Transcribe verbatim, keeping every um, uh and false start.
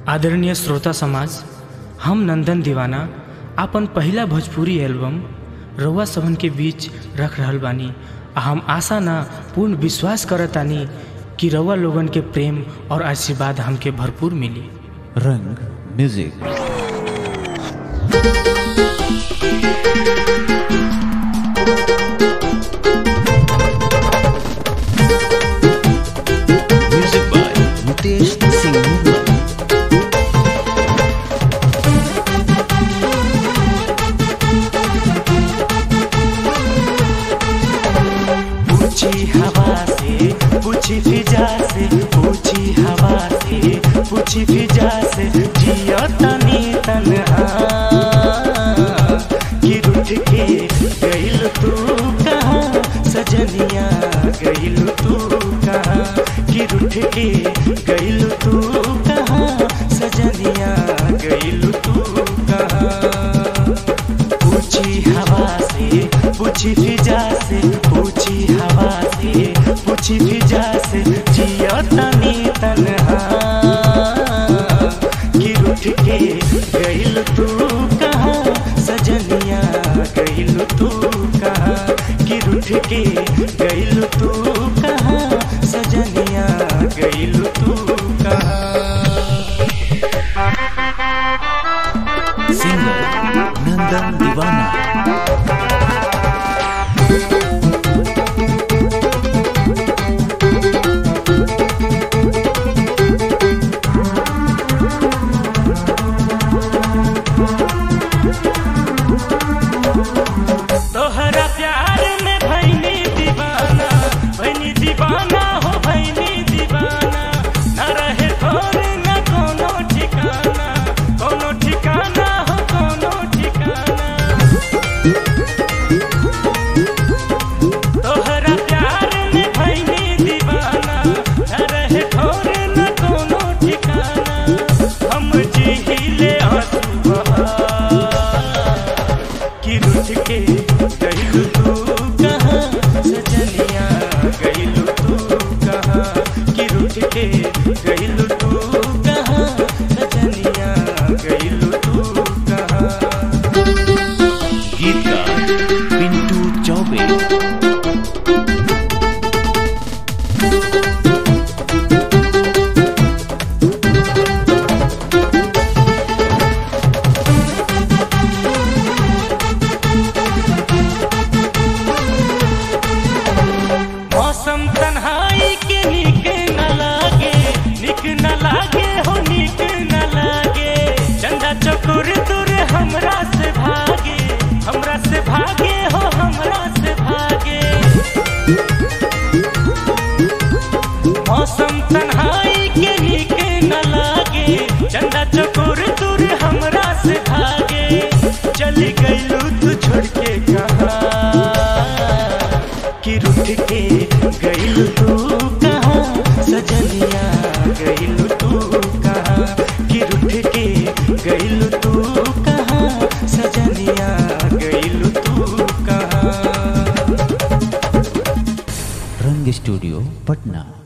आदरणीय श्रोता समाज, हम नंदन दीवाना अपन पहला भोजपुरी एल्बम रउआ सबन के बीच रख रहल बानी। हम आशा ना पूर्ण विश्वास करतानी कि रउआ लोगन के प्रेम और आशीर्वाद हमके भरपूर मिली। रंग music. Music by Mukesh Singh. पूछी हवा से पूछी फिजा से, पूछी हवा से पूछी फिजा से, जियो तनी तन्हा कि रुठ के गइल तू कहाँ, सजनिया गइल तू कहाँ, कि रुठ के गइल तू कहाँ, सजनिया गइल तू कहाँ। पूछी हवा से पूछी फिजा से, पूछी हवा से पूछी फिजा से, जियो तनी तन्हा कि रुठ के गइल तू कहाँ, सजनिया गइल तू कहाँ, कि रुठ के गइल तू कहाँ, सजनिया गइल तू कहाँ। सिंगर नंदन दीवाना। तोहरा प्यार में भैनी दीवाना, भैनी दीवाना हो भैनी दीवाना, न रहे थोर न कोनो ठिकाना, कोनो ठिकाना हो कोनो ठिकाना। तोहरा प्यार में भैनी दीवाना, न रहे थोर न कोनो ठिकाना, हम जीले आंसू बहा कि रुठ के गइल तू कहाँ, सजनिया गइल तू कहाँ, कि रुठ के गइल तू कहाँ, सजनिया गइल तू कहाँ। गीतकार पिंटू चौबे। मौसम तन्हाई के निक न लागे, निक न लागे हो निक न लागे, चंदा चकोर दूर हमरा से भागे, हमरा से भागे हो हमरा से भागे। मौसम तन्हाई के निक न लागे, चंदा चकोर दूर हमरा से भागे, चली गइलू तू छोड़ के कहाँ, कि रुठ के गइल तू कहाँ, सजनिया गइल तू कहाँ, कि रुठ के गइल तू कहाँ, सजनिया गइल तू कहाँ। रंग स्टूडियो पटना।